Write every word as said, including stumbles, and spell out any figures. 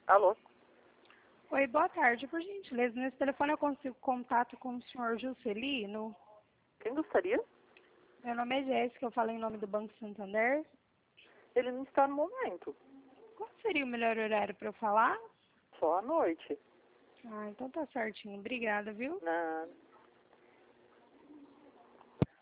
Alô? Oi, boa tarde. Por gentileza, nesse telefone eu consigo contato com o senhor Juscelino? Quem gostaria? Meu nome é Jéssica, eu falo em nome do Banco Santander. Ele não está no momento. Qual seria o melhor horário para eu falar? Só à noite. Ah, então tá certinho. Obrigada, viu? Na...